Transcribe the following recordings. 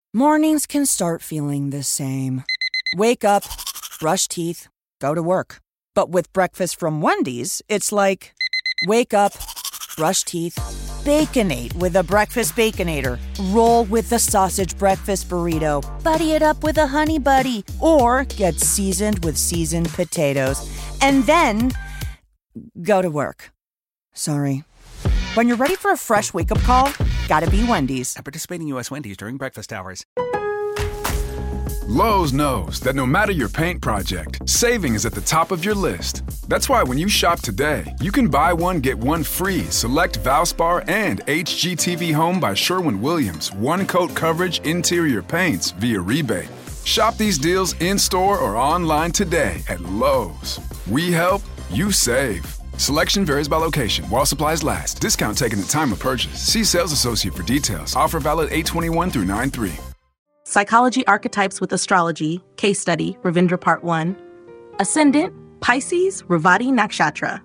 Mornings can start feeling the same. Wake up, brush teeth, go to work. But with breakfast from Wendy's, it's like, wake up, brush teeth, Baconate with a breakfast Baconator. Roll with the sausage breakfast burrito. Buddy it up with a Honey Buddy. Or get seasoned with seasoned potatoes. And then go to work. Sorry. When you're ready for a fresh wake-up call, gotta be Wendy's. At participating U.S. Wendy's during breakfast hours. Lowe's knows that no matter your paint project, saving is at the top of your list. That's why when you shop today, you can buy one, get one free. Select Valspar and HGTV Home by Sherwin-Williams. One-coat coverage interior paints via rebate. Shop these deals in-store or online today at Lowe's. We help, you save. Selection varies by location. While supplies last. Discount taken at time of purchase. See sales associate for details. Offer valid 8/21 through 9/3. Psychology Archetypes with Astrology, Case Study, Ravindra Part 1. Ascendant, Pisces, Revati Nakshatra.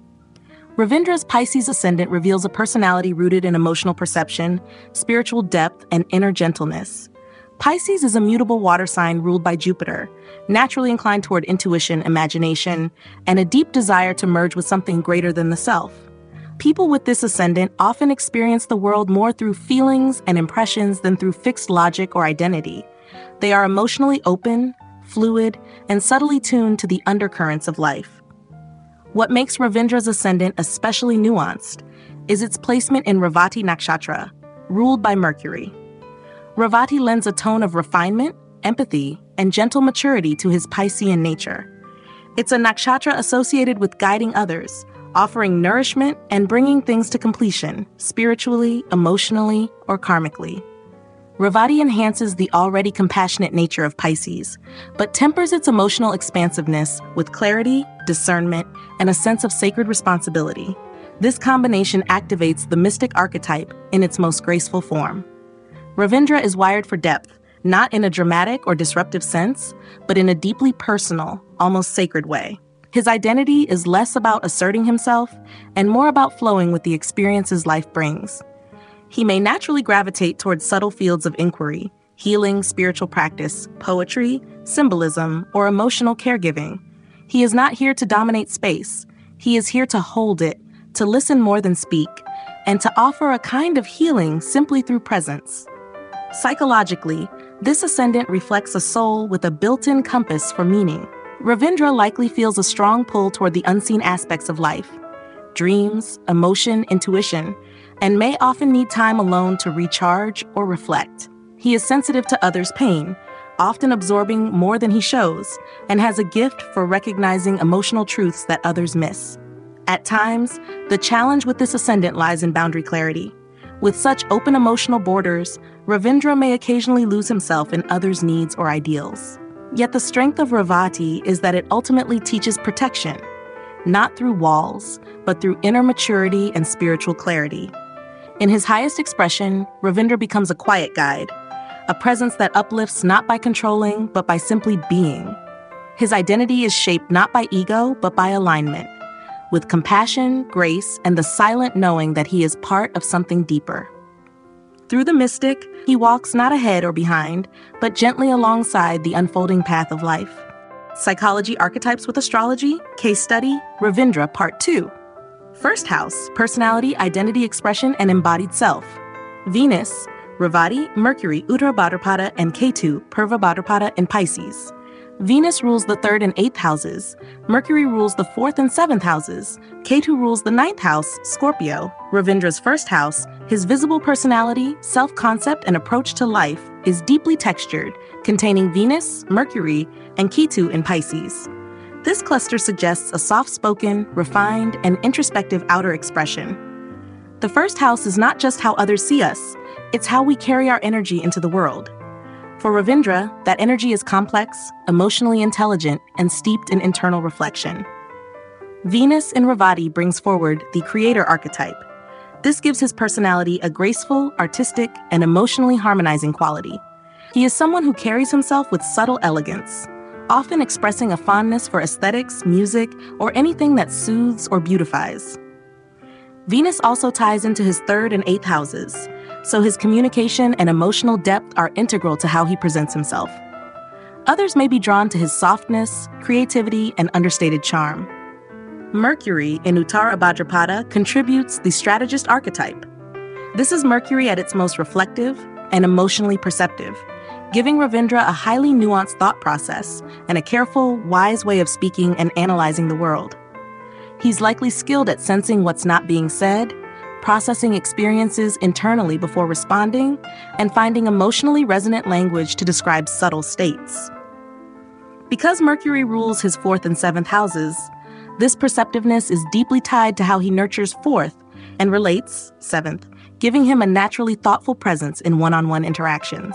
Ravindra's Pisces ascendant reveals a personality rooted in emotional perception, spiritual depth, and inner gentleness. Pisces is a mutable water sign ruled by Jupiter, naturally inclined toward intuition, imagination, and a deep desire to merge with something greater than the self. People with this ascendant often experience the world more through feelings and impressions than through fixed logic or identity. They are emotionally open, fluid, and subtly tuned to the undercurrents of life. What makes Ravindra's ascendant especially nuanced is its placement in Revati Nakshatra, ruled by Mercury. Revati lends a tone of refinement, empathy, and gentle maturity to his Piscean nature. It's a nakshatra associated with guiding others, offering nourishment and bringing things to completion, spiritually, emotionally, or karmically. Revati enhances the already compassionate nature of Pisces, but tempers its emotional expansiveness with clarity, discernment, and a sense of sacred responsibility. This combination activates the mystic archetype in its most graceful form. Ravindra is wired for depth, not in a dramatic or disruptive sense, but in a deeply personal, almost sacred way. His identity is less about asserting himself and more about flowing with the experiences life brings. He may naturally gravitate towards subtle fields of inquiry, healing, spiritual practice, poetry, symbolism, or emotional caregiving. He is not here to dominate space. He is here to hold it, to listen more than speak, and to offer a kind of healing simply through presence. Psychologically, this ascendant reflects a soul with a built-in compass for meaning. Ravindra likely feels a strong pull toward the unseen aspects of life, dreams, emotion, intuition, and may often need time alone to recharge or reflect. He is sensitive to others' pain, often absorbing more than he shows, and has a gift for recognizing emotional truths that others miss. At times, the challenge with this ascendant lies in boundary clarity. With such open emotional borders, Ravindra may occasionally lose himself in others' needs or ideals. Yet the strength of Revati is that it ultimately teaches protection, not through walls, but through inner maturity and spiritual clarity. In his highest expression, Ravindra becomes a quiet guide, a presence that uplifts not by controlling, but by simply being. His identity is shaped not by ego, but by alignment, with compassion, grace, and the silent knowing that he is part of something deeper. Through the mystic, he walks not ahead or behind, but gently alongside the unfolding path of life. Psychology Archetypes with Astrology, Case Study, Ravindra Part 2. First house, personality, identity, expression, and embodied self. Venus, Revati, Mercury, Uttara Bhadrapada, and Ketu, Purva Bhadrapada, in Pisces. Venus rules the 3rd and 8th houses, Mercury rules the 4th and 7th houses, Ketu rules the 9th house, Scorpio. Ravindra's first house, his visible personality, self-concept, and approach to life, is deeply textured, containing Venus, Mercury, and Ketu in Pisces. This cluster suggests a soft-spoken, refined, and introspective outer expression. The first house is not just how others see us, it's how we carry our energy into the world. For Ravindra, that energy is complex, emotionally intelligent, and steeped in internal reflection. Venus in Revati brings forward the creator archetype. This gives his personality a graceful, artistic, and emotionally harmonizing quality. He is someone who carries himself with subtle elegance, often expressing a fondness for aesthetics, music, or anything that soothes or beautifies. Venus also ties into his 3rd and 8th houses. so his communication and emotional depth are integral to how he presents himself. Others may be drawn to his softness, creativity, and understated charm. Mercury in Uttara Bhadrapada contributes the strategist archetype. This is Mercury at its most reflective and emotionally perceptive, giving Ravindra a highly nuanced thought process and a careful, wise way of speaking and analyzing the world. He's likely skilled at sensing what's not being said, processing experiences internally before responding, and finding emotionally resonant language to describe subtle states. Because Mercury rules his 4th and 7th houses, this perceptiveness is deeply tied to how he nurtures 4th and relates 7th, giving him a naturally thoughtful presence in one-on-one interactions.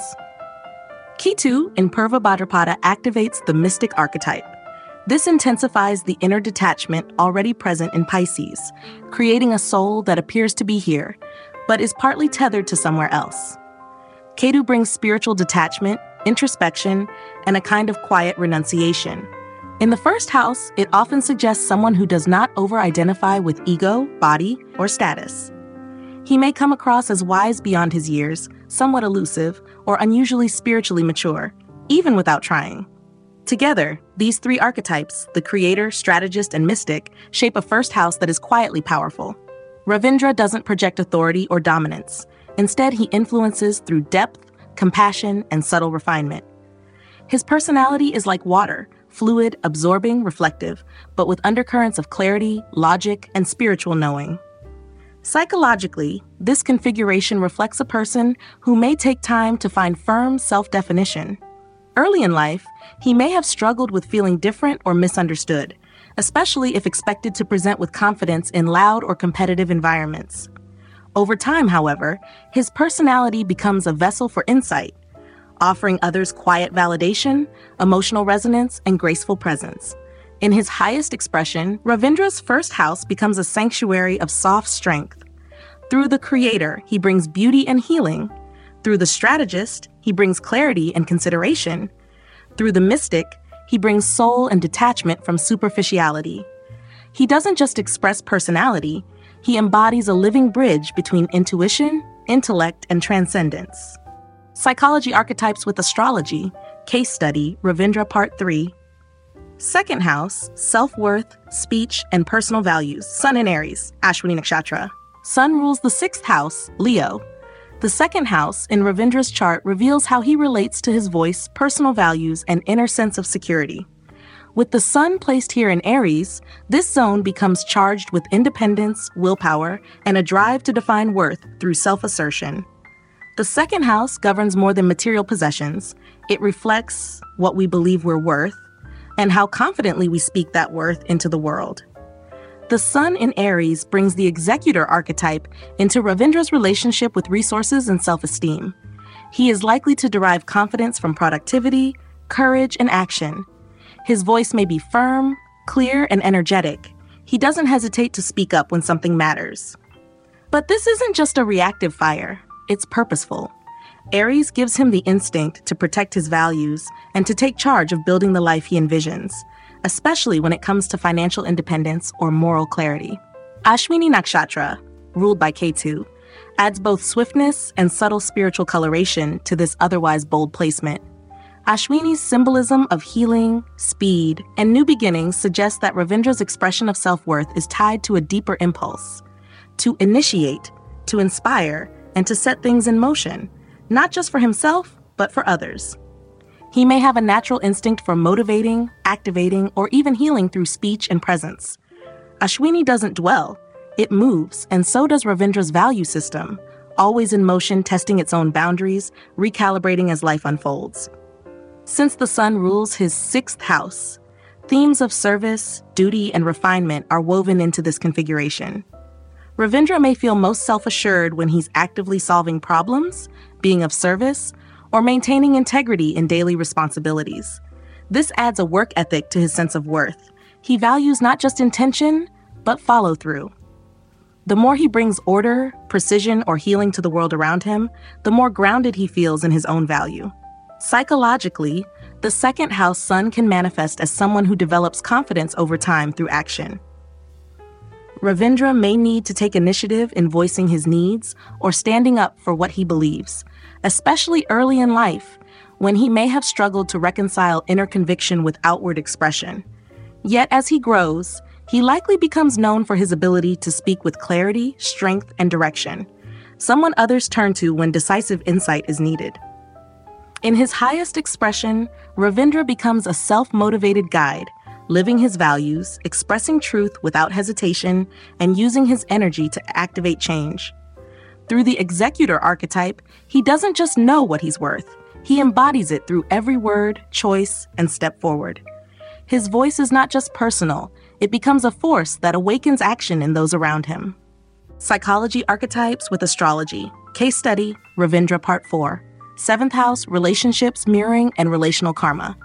Ketu in Purva Bhadrapada activates the mystic archetype. This intensifies the inner detachment already present in Pisces, creating a soul that appears to be here, but is partly tethered to somewhere else. Ketu brings spiritual detachment, introspection, and a kind of quiet renunciation. In the 1st house, it often suggests someone who does not over-identify with ego, body, or status. He may come across as wise beyond his years, somewhat elusive, or unusually spiritually mature, even without trying. Together, these 3 archetypes, the creator, strategist, and mystic, shape a 1st house that is quietly powerful. Ravindra doesn't project authority or dominance. Instead, he influences through depth, compassion, and subtle refinement. His personality is like water, fluid, absorbing, reflective, but with undercurrents of clarity, logic, and spiritual knowing. Psychologically, this configuration reflects a person who may take time to find firm self-definition. Early in life, he may have struggled with feeling different or misunderstood, especially if expected to present with confidence in loud or competitive environments. Over time, however, his personality becomes a vessel for insight, offering others quiet validation, emotional resonance, and graceful presence. In his highest expression, Ravindra's 1st house becomes a sanctuary of soft strength. Through the creator, he brings beauty and healing. Through the strategist, he brings clarity and consideration. Through the mystic, he brings soul and detachment from superficiality. He doesn't just express personality, he embodies a living bridge between intuition, intellect, and transcendence. Psychology Archetypes with Astrology, Case Study, Ravindra Part 3. 2nd house, self-worth, speech, and personal values, Sun in Aries, Ashwini Nakshatra. Sun rules the 6th house, Leo. The 2nd house in Ravindra's chart reveals how he relates to his voice, personal values, and inner sense of security. With the Sun placed here in Aries, this zone becomes charged with independence, willpower, and a drive to define worth through self-assertion. The 2nd house governs more than material possessions. It reflects what we believe we're worth and how confidently we speak that worth into the world. The Sun in Aries brings the executor archetype into Ravindra's relationship with resources and self-esteem. He is likely to derive confidence from productivity, courage, and action. His voice may be firm, clear, and energetic. He doesn't hesitate to speak up when something matters. But this isn't just a reactive fire, it's purposeful. Aries gives him the instinct to protect his values and to take charge of building the life he envisions, especially when it comes to financial independence or moral clarity. Ashwini Nakshatra, ruled by Ketu, adds both swiftness and subtle spiritual coloration to this otherwise bold placement. Ashwini's symbolism of healing, speed, and new beginnings suggests that Ravindra's expression of self-worth is tied to a deeper impulse, to initiate, to inspire, and to set things in motion, not just for himself, but for others. He may have a natural instinct for motivating, activating, or even healing through speech and presence. Ashwini doesn't dwell, it moves, and so does Ravindra's value system, always in motion, testing its own boundaries, recalibrating as life unfolds. Since the Sun rules his 6th house, themes of service, duty, and refinement are woven into this configuration. Ravindra may feel most self-assured when he's actively solving problems, being of service, or maintaining integrity in daily responsibilities. This adds a work ethic to his sense of worth. He values not just intention, but follow-through. The more he brings order, precision, or healing to the world around him, the more grounded he feels in his own value. Psychologically, the 2nd house Sun can manifest as someone who develops confidence over time through action. Ravindra may need to take initiative in voicing his needs or standing up for what he believes, especially early in life, when he may have struggled to reconcile inner conviction with outward expression. Yet as he grows, he likely becomes known for his ability to speak with clarity, strength, and direction, someone others turn to when decisive insight is needed. In his highest expression, Ravindra becomes a self-motivated guide, living his values, expressing truth without hesitation, and using his energy to activate change. Through the executor archetype, he doesn't just know what he's worth, he embodies it through every word, choice, and step forward. His voice is not just personal, it becomes a force that awakens action in those around him. Psychology Archetypes with Astrology. Case Study, Ravindra Part 4. 7th House, Relationships, Mirroring, and Relational Karma.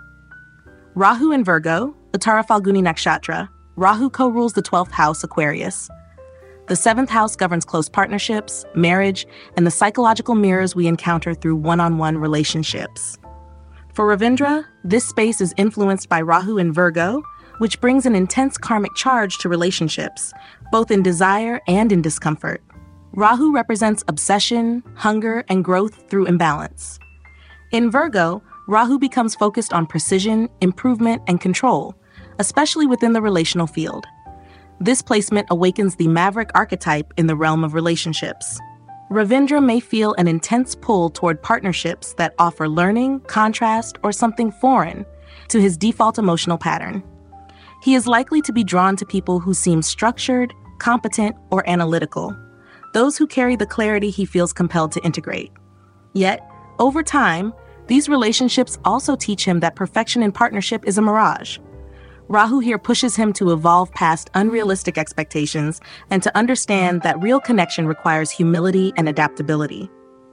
Rahu in Virgo, Uttara Falguni Nakshatra. Rahu co-rules the 12th house, Aquarius. The 7th house governs close partnerships, marriage, and the psychological mirrors we encounter through one-on-one relationships. For Ravindra, this space is influenced by Rahu in Virgo, which brings an intense karmic charge to relationships, both in desire and in discomfort. Rahu represents obsession, hunger, and growth through imbalance. In Virgo, Rahu becomes focused on precision, improvement, and control, especially within the relational field. This placement awakens the maverick archetype in the realm of relationships. Ravindra may feel an intense pull toward partnerships that offer learning, contrast, or something foreign to his default emotional pattern. He is likely to be drawn to people who seem structured, competent, or analytical, those who carry the clarity he feels compelled to integrate. Yet, over time, these relationships also teach him that perfection in partnership is a mirage. Rahu here pushes him to evolve past unrealistic expectations and to understand that real connection requires humility and adaptability.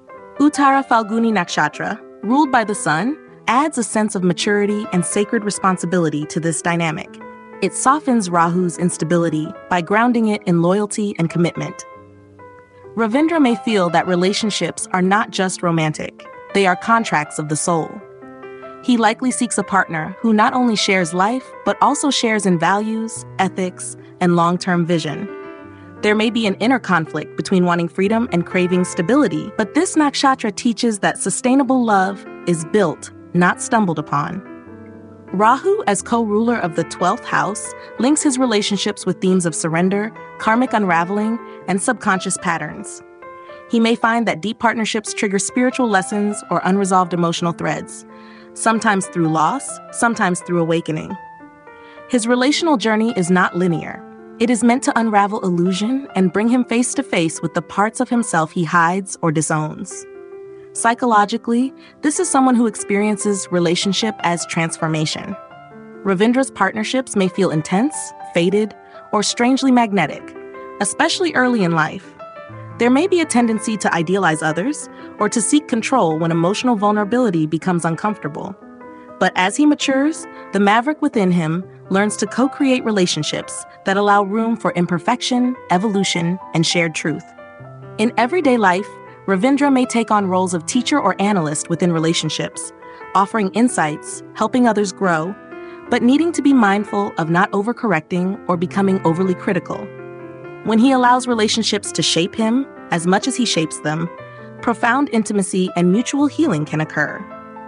Uttara Falguni Nakshatra, ruled by the sun, adds a sense of maturity and sacred responsibility to this dynamic. It softens Rahu's instability by grounding it in loyalty and commitment. Ravindra may feel that relationships are not just romantic, they are contracts of the soul. He likely seeks a partner who not only shares life, but also shares in values, ethics, and long-term vision. There may be an inner conflict between wanting freedom and craving stability, but this nakshatra teaches that sustainable love is built, not stumbled upon. Rahu, as co-ruler of the 12th house, links his relationships with themes of surrender, karmic unraveling, and subconscious patterns. He may find that deep partnerships trigger spiritual lessons or unresolved emotional threads, sometimes through loss, sometimes through awakening. His relational journey is not linear. It is meant to unravel illusion and bring him face to face with the parts of himself he hides or disowns. Psychologically, this is someone who experiences relationship as transformation. Ravindra's partnerships may feel intense, fated, or strangely magnetic, especially early in life. There may be a tendency to idealize others or to seek control when emotional vulnerability becomes uncomfortable. But as he matures, the maverick within him learns to co-create relationships that allow room for imperfection, evolution, and shared truth. In everyday life, Ravindra may take on roles of teacher or analyst within relationships, offering insights, helping others grow, but needing to be mindful of not overcorrecting or becoming overly critical. When he allows relationships to shape him as much as he shapes them, profound intimacy and mutual healing can occur.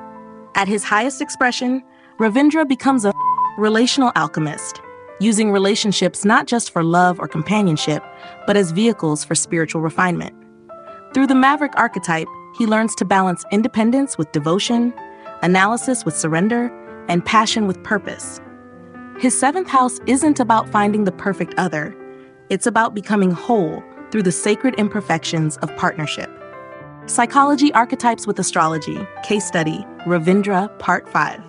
At his highest expression, Ravindra becomes a relational alchemist, using relationships not just for love or companionship, but as vehicles for spiritual refinement. Through the maverick archetype, he learns to balance independence with devotion, analysis with surrender, and passion with purpose. His 7th house isn't about finding the perfect other. It's about becoming whole through the sacred imperfections of partnership. Psychology Archetypes with Astrology. Case Study, Ravindra Part 5.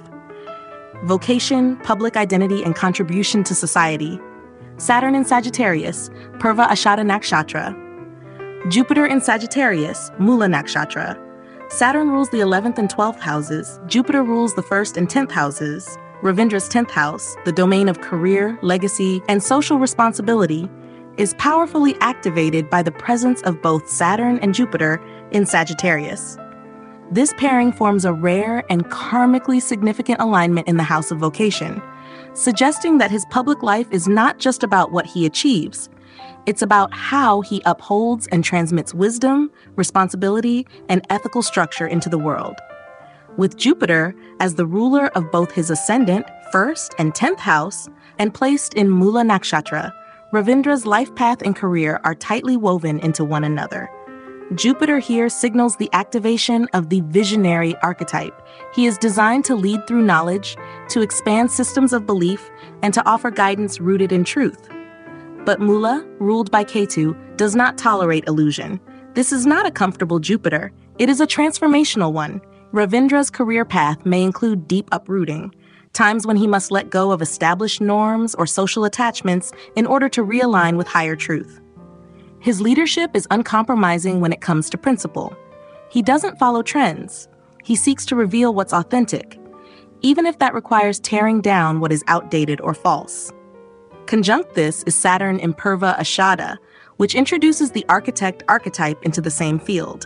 Vocation, Public Identity, and Contribution to Society. Saturn in Sagittarius, Purva Ashada Nakshatra. Jupiter in Sagittarius, Mula Nakshatra. Saturn rules the 11th and 12th houses. Jupiter rules the 1st and 10th houses. Ravindra's 10th house, the domain of career, legacy, and social responsibility, is powerfully activated by the presence of both Saturn and Jupiter in Sagittarius. This pairing forms a rare and karmically significant alignment in the house of vocation, suggesting that his public life is not just about what he achieves. It's about how he upholds and transmits wisdom, responsibility, and ethical structure into the world. With Jupiter as the ruler of both his ascendant, 1st and 10th house, and placed in Mula Nakshatra, Ravindra's life path and career are tightly woven into one another. Jupiter here signals the activation of the visionary archetype. He is designed to lead through knowledge, to expand systems of belief, and to offer guidance rooted in truth. But Mula, ruled by Ketu, does not tolerate illusion. This is not a comfortable Jupiter. It is a transformational one. Ravindra's career path may include deep uprooting, times when he must let go of established norms or social attachments in order to realign with higher truth. His leadership is uncompromising when it comes to principle. He doesn't follow trends. He seeks to reveal what's authentic, even if that requires tearing down what is outdated or false. Conjunct this is Saturn in Purva Ashada, which introduces the architect archetype into the same field.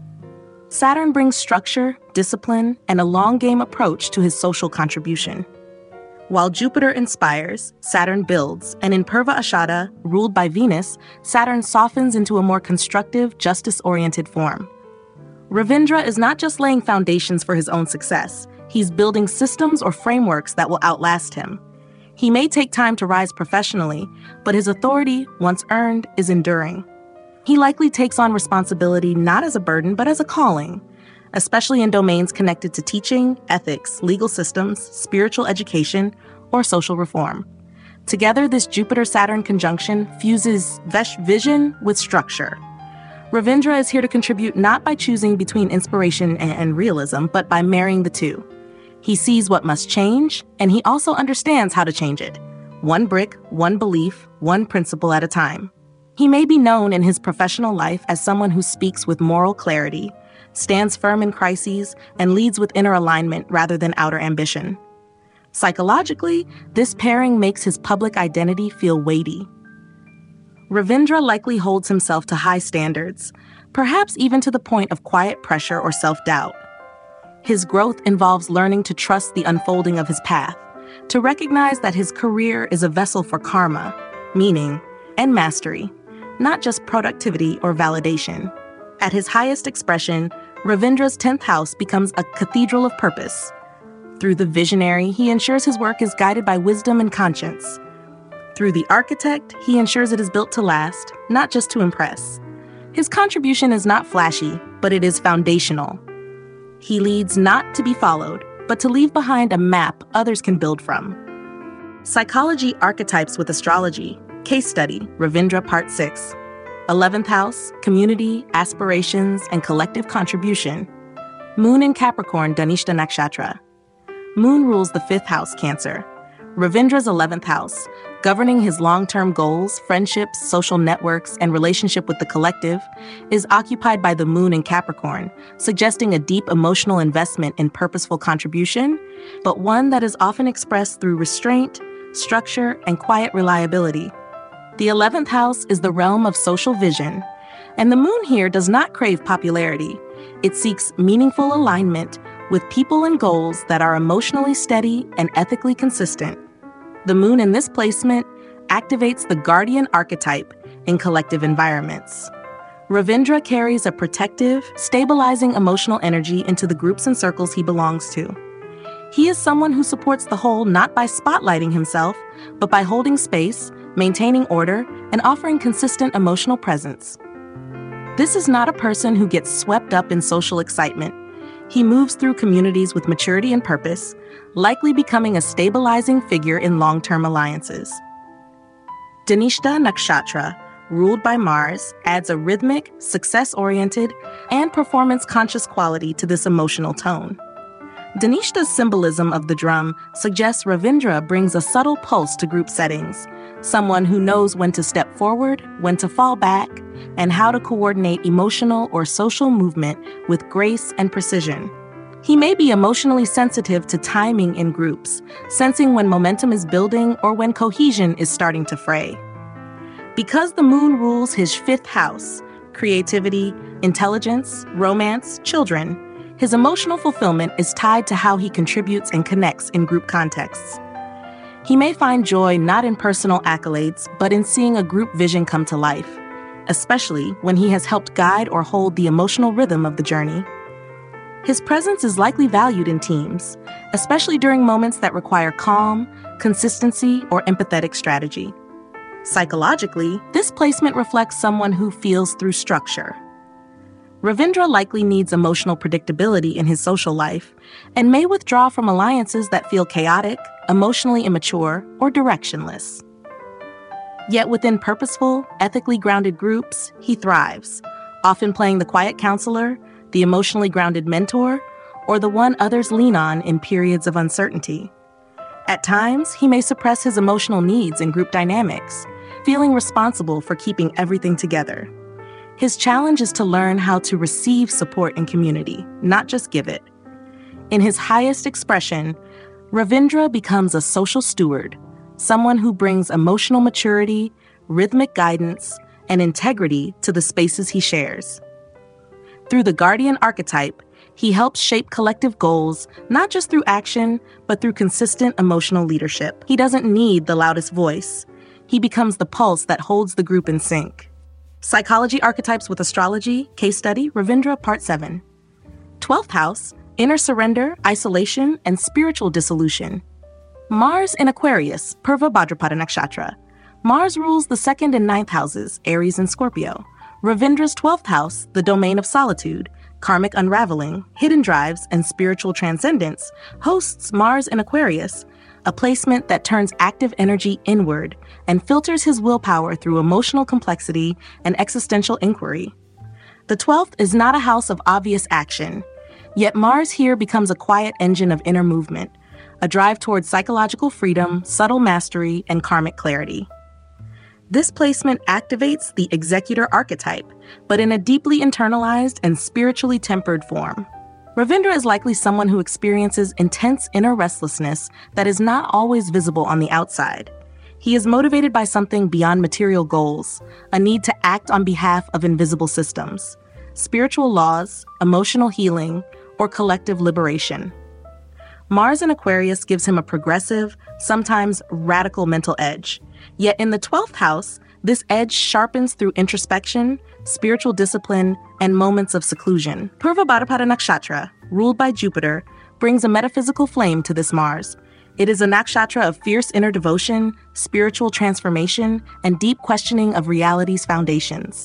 Saturn brings structure, discipline, and a long-game approach to his social contribution. While Jupiter inspires, Saturn builds, and in Purva Ashada, ruled by Venus, Saturn softens into a more constructive, justice-oriented form. Ravindra is not just laying foundations for his own success, he's building systems or frameworks that will outlast him. He may take time to rise professionally, but his authority, once earned, is enduring. He likely takes on responsibility not as a burden, but as a calling, especially in domains connected to teaching, ethics, legal systems, spiritual education, or social reform. Together, this Jupiter-Saturn conjunction fuses vision with structure. Ravindra is here to contribute not by choosing between inspiration and realism, but by marrying the two. He sees what must change, and he also understands how to change it. One brick, one belief, one principle at a time. He may be known in his professional life as someone who speaks with moral clarity, stands firm in crises, and leads with inner alignment rather than outer ambition. Psychologically, this pairing makes his public identity feel weighty. Ravindra likely holds himself to high standards, perhaps even to the point of quiet pressure or self-doubt. His growth involves learning to trust the unfolding of his path, to recognize that his career is a vessel for karma, meaning, and mastery, not just productivity or validation. At his highest expression, Ravindra's 10th house becomes a cathedral of purpose. Through the visionary, he ensures his work is guided by wisdom and conscience. Through the architect, he ensures it is built to last, not just to impress. His contribution is not flashy, but it is foundational. He leads not to be followed, but to leave behind a map others can build from. Psychology Archetypes with Astrology, Case Study, Ravindra Part 6. 11th house, community, aspirations, and collective contribution. Moon in Capricorn, Dhanishta Nakshatra. Moon rules the 5th house, Cancer. Ravindra's 11th house, governing his long-term goals, friendships, social networks, and relationship with the collective, is occupied by the moon in Capricorn, suggesting a deep emotional investment in purposeful contribution, but one that is often expressed through restraint, structure, and quiet reliability. The 11th house is the realm of social vision, and the moon here does not crave popularity. It seeks meaningful alignment with people and goals that are emotionally steady and ethically consistent. The moon in this placement activates the guardian archetype in collective environments. Ravindra carries a protective, stabilizing emotional energy into the groups and circles he belongs to. He is someone who supports the whole not by spotlighting himself, but by holding space, maintaining order, and offering consistent emotional presence. This is not a person who gets swept up in social excitement. He moves through communities with maturity and purpose, likely becoming a stabilizing figure in long-term alliances. Dhanishta Nakshatra, ruled by Mars, adds a rhythmic, success-oriented, and performance-conscious quality to this emotional tone. Dhanishta's symbolism of the drum suggests Ravindra brings a subtle pulse to group settings, someone who knows when to step forward, when to fall back, and how to coordinate emotional or social movement with grace and precision. He may be emotionally sensitive to timing in groups, sensing when momentum is building or when cohesion is starting to fray. Because the moon rules his 5th house, creativity, intelligence, romance, children, his emotional fulfillment is tied to how he contributes and connects in group contexts. He may find joy not in personal accolades, but in seeing a group vision come to life, especially when he has helped guide or hold the emotional rhythm of the journey. His presence is likely valued in teams, especially during moments that require calm, consistency, or empathetic strategy. Psychologically, this placement reflects someone who feels through structure. Ravindra likely needs emotional predictability in his social life and may withdraw from alliances that feel chaotic, emotionally immature, or directionless. Yet within purposeful, ethically grounded groups, he thrives, often playing the quiet counselor, the emotionally grounded mentor, or the one others lean on in periods of uncertainty. At times, he may suppress his emotional needs in group dynamics, feeling responsible for keeping everything together. His challenge is to learn how to receive support in community, not just give it. In his highest expression, Ravindra becomes a social steward, someone who brings emotional maturity, rhythmic guidance, and integrity to the spaces he shares. Through the guardian archetype, he helps shape collective goals, not just through action, but through consistent emotional leadership. He doesn't need the loudest voice. He becomes the pulse that holds the group in sync. Psychology Archetypes with Astrology, Case Study, Ravindra, Part 7. 12th House, Inner Surrender, Isolation, and Spiritual Dissolution. Mars in Aquarius, Purva Bhadrapada Nakshatra. Mars rules the 2nd and 9th houses, Aries and Scorpio. Ravindra's 12th house, the domain of solitude, karmic unraveling, hidden drives, and spiritual transcendence, hosts Mars in Aquarius, a placement that turns active energy inward and filters his willpower through emotional complexity and existential inquiry. The 12th is not a house of obvious action, yet Mars here becomes a quiet engine of inner movement, a drive towards psychological freedom, subtle mastery, and karmic clarity. This placement activates the executor archetype, but in a deeply internalized and spiritually tempered form. Ravindra is likely someone who experiences intense inner restlessness that is not always visible on the outside. He is motivated by something beyond material goals, a need to act on behalf of invisible systems, spiritual laws, emotional healing, or collective liberation. Mars in Aquarius gives him a progressive, sometimes radical mental edge. Yet in the 12th house, this edge sharpens through introspection, spiritual discipline, and moments of seclusion. Purva Bhadrapada Nakshatra, ruled by Jupiter, brings a metaphysical flame to this Mars. It is a nakshatra of fierce inner devotion, spiritual transformation, and deep questioning of reality's foundations.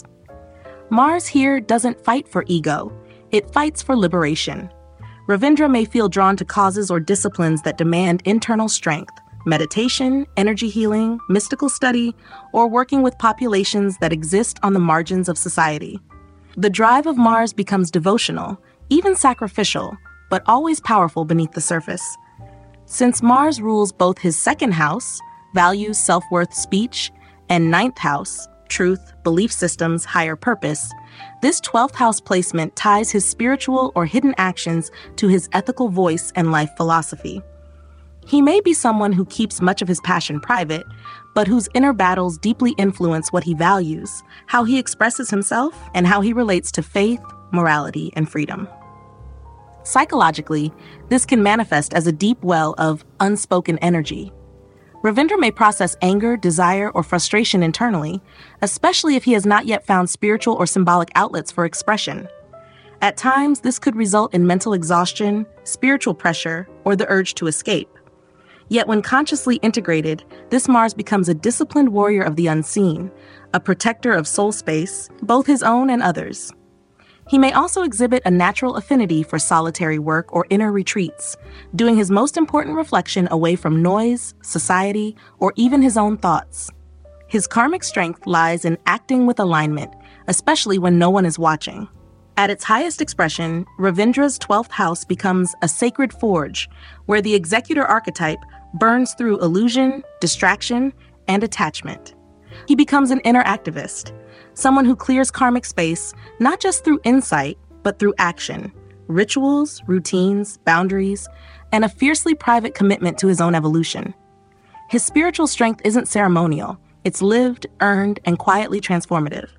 Mars here doesn't fight for ego, it fights for liberation. Ravindra may feel drawn to causes or disciplines that demand internal strength, meditation, energy healing, mystical study, or working with populations that exist on the margins of society. The drive of Mars becomes devotional, even sacrificial, but always powerful beneath the surface. Since Mars rules both his 2nd house, values, self-worth, speech, and 9th house, truth, belief systems, higher purpose, this 12th house placement ties his spiritual or hidden actions to his ethical voice and life philosophy. He may be someone who keeps much of his passion private, but whose inner battles deeply influence what he values, how he expresses himself, and how he relates to faith, morality, and freedom. Psychologically, this can manifest as a deep well of unspoken energy. Ravindra may process anger, desire, or frustration internally, especially if he has not yet found spiritual or symbolic outlets for expression. At times, this could result in mental exhaustion, spiritual pressure, or the urge to escape. Yet when consciously integrated, this Mars becomes a disciplined warrior of the unseen, a protector of soul space, both his own and others. He may also exhibit a natural affinity for solitary work or inner retreats, doing his most important reflection away from noise, society, or even his own thoughts. His karmic strength lies in acting with alignment, especially when no one is watching. At its highest expression, Ravindra's 12th house becomes a sacred forge, where the executor archetype burns through illusion, distraction, and attachment. He becomes an inner activist, someone who clears karmic space not just through insight, but through action, rituals, routines, boundaries, and a fiercely private commitment to his own evolution. His spiritual strength isn't ceremonial, it's lived, earned, and quietly transformative.